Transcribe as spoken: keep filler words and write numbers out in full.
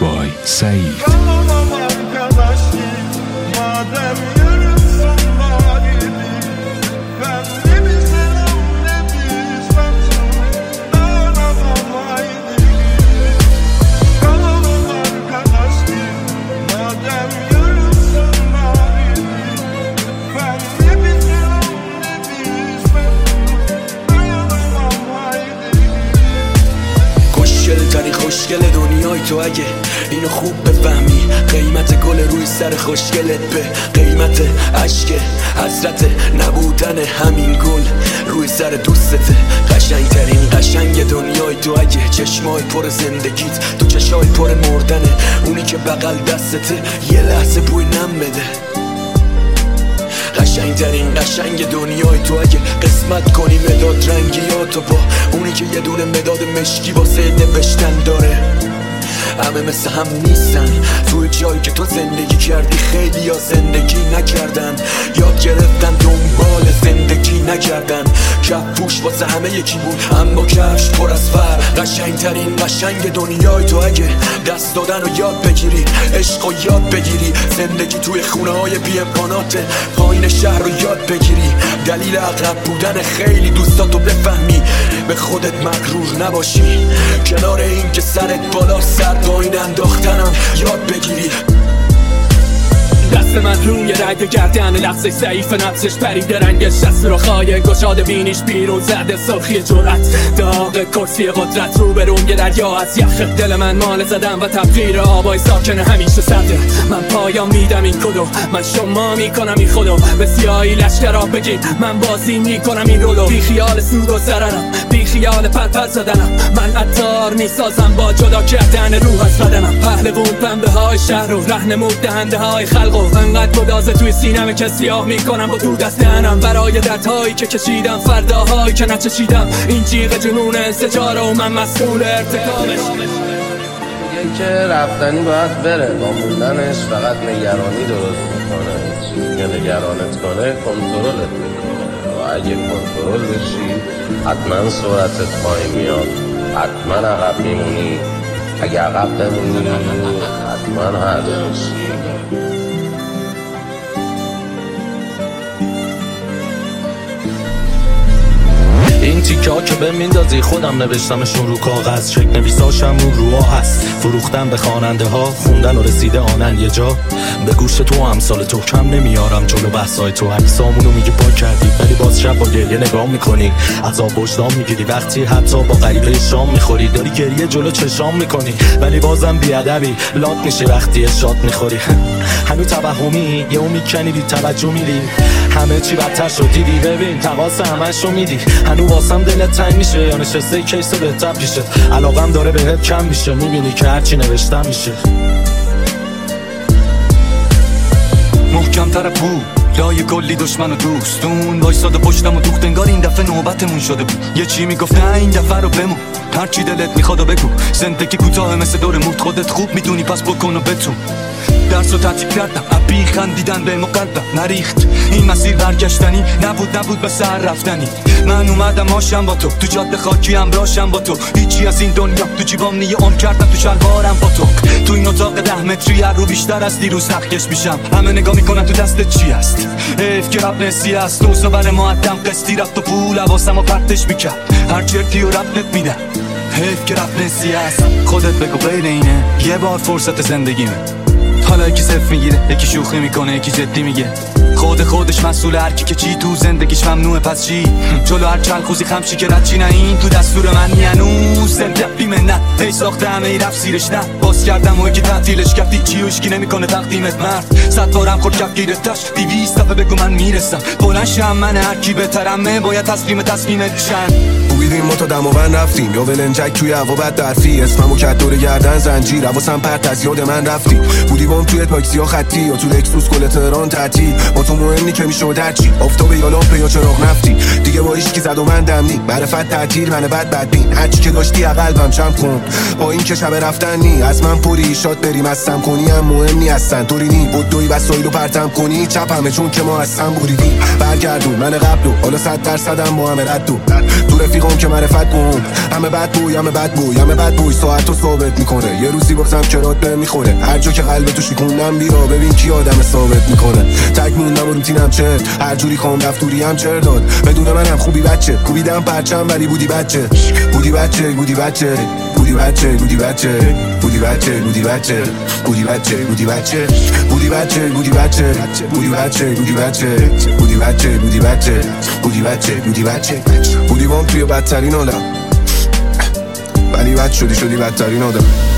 by سعید. خوشگل دنیای تو اگه اینو خوب بفهمی، قیمت گل روی سر خوشگلت به قیمت عشق حسرت نبودن همین گل روی سر دوستته. قشنگترین قشنگ دنیای تو اگه چشمای پر زندگیت تو چشای پر مردنه، اونی که بغل دستته یه لحظه بوی نم بده. قشنگترین قشنگ دنیای تو اگه قسمت کنی مداد رنگیاتو با اونی که یه دونه مداد مشکی واسه نوشتن داره. همه مثل هم نیستن، توی جایی که تو زندگی کردی خیلی یا زندگی نکردن، یاد گرفتن دنبال زندگی نکردن. کفپوش واسه همه یکی بود اما کفش پر از فرق. قشنگترین قشنگ دنیای تو اگه دست دادن رو یاد بگیری، عشق رو یاد بگیری، زندگی توی خونه های بی امکانات پایین شهر رو یاد بگیری، دلیل اغرب بودن خیلی دوستاتو بفهمی، به خودت مغرور نباشی، کنار این که سرت بالا سر پایین انداختنم یاد بگیری. دست من روی رگ گردن لحظه ضعیف نفسش پریده رنگش، دست رو خواهی گشاده بینیش بیرون زده سرخی جرأت، داغ کرسی قدرت رو به روی دریا از یخ دل من مال زدم و تبخیر آبای ساکن همیشه سرده. من پایان میدم این کدو، من شما میکنم این خودو، به سیاهی لشکرا بگین من بازی میکنم این رولو. بی خیال سود و ضررم، بی خیال پرپر زدنم، من عطار میسازم با جدا کردن روح از بدنم. پهلوون پنبه های شهر رو رهنمود دهنده های خلق، انقدر گدازه توی سینم که سیاه میکنم با دود از دهنم، برای دردهایی که کشیدم فرداهایی که نچشیدم. این جیغ جنون انسجاره و من مسئول ارتکابش. میگه که رفتنی باید بره، با موندنش فقط نگرانی درست میکنه. چیزی که نگرانت کنه کنترلت میکنه و اگه کنترل بشی حتما سرعتت پایین میاد، حتما عقب میمونی. اگه عقب بمونی حتما حد میشی. این تیکه ها که به میندازی خودم نوشتمشون رو کاغذ، چک نویساشم اون روها هست، فروختن به خواننده ها، خوندن و رسیده آنن یه جا. به گوش تو امثال تو کم نمیارم جلو بحثای تو، عکسامونو میگی پاک کردی ولی باز شب با گریه نگاه میکنی، عذاب وجدان میگیری وقتی حتی با غریبه شام میخوری، داری گریه جلو چشام میکنی ولی بازم بیادبی لات میشه وقتی شات میخوری. هنو توهمی یهو میکنی بی توجه میری، همه چی بدتر شد دیدی، ببین تقاس همشو میدی، هنو واسم دلت تنگ میشه یا نشسته کیسه بهتر پیشه، علاقم داره بهت کم میشه، میبینی که هرچی نوشتم میشه. محکم‌تر بود لای کلی دشمن و دوستون وایساده پشتم و دوخت، انگار این دفعه نوبتمون شده بود. یه چی میگفت نه این دفعه رو بمون، هر چی دلت میخواد و بگو، زندگی کوتاه مثل دور موت، خودت خوب میدونی پس بکن و بتون. درس و تعطیل کردم ابی خندیدن به مقلبم نریخت، این مسیر برگشتنی نبود نبود به سر رفتنی. من اومدم آشم با تو تو جاده خاکی همراهشم با تو، هیچی از این دنیا تو جیبام نیه عمر کردم تو شلوارم با تو. تو این اتاق ده متری هر رو بیشتر از دیروز نخکش میشم، همه نگاه میکنن تو دستت چی هست، حیف که رب نسی هست. تو سبر معدم قسطی رفت و پول حواسم و پرتش میکرد، هر چرتی و ربنت میدم، حیف که رب نسی هست. خودت بگو غیر اینه یه بار فرصت زندگیمه، حالا یکی صرف میگیره یکی شوخی میکنه یکی جدی میگه، خود خودش مسئول هر کی که چی تو زندگیش ممنوعه پس چی، جلو هر چل خوزی خمشی که رد چی نه، این تو دستور من هنوز زنده بیمنت، هی ساخته همه ای رفت سیرش نه، باز کردم و یکی تعطیلش کردی چی و اشکی نمیکنه تقدیمت مرد، صد بارم خورد کف گیرتش دیویست دفعه بگو من میرسم، بلند شم من هر کی بهترمه باید تسلیم تصمیمت شن. بویدیم ما تا دماوند رفتیم یا ولنجک توی هوا بد درفی، اسممو کت دور گردن زنجیر، حواسم پرت از یاد من رفتی، بودی بام توی تاکسی ها خطی یا تو لکسوس گل تهران تعطیل، با تو مهمی که میشد هرچی آفتاب یا لامپ یا چراغ نفتی دیگه با هیچ کی زد و من دم نی معرفت تعطیل من بد بدبین هرچی که داشتی قلبم چم کن با این که شب رفتن نی از من پوری شاد بریم از سم کنی هم مهم نی هستن طوری نی بدوی وسایلو پرتم کنی چپ همه چون که ما از سم بریدیم برگردون من قبلو حالا صد درصدم با همه ردو تو رفیقام که معرفت کن همه بد بوی همه بد بوی همه بد بوی ساعتو ثابت میکنه یه روزی بازم کرات به میخوره هر جا که قلب تو شکوندم بیا ببین کی آدم ثابت میکنه تک موندم و روتینم چرت هر جوری خوام رفتوری هم چر داد بدون منم خوبی بچه کوبیدم پرچم ولی بودی بچه بودی بچه بودی بچه بودی بچه بودی بچه بودی بچه بودی بچه بودی بچه بودی بچه بودی بچه بودی بچه بودی بچه بودی بچه بودی بچه بودی بچه بودی بچه بودی بچه بودی بام توی بدترین آدم ولی بد شدی شدی بدترین آدم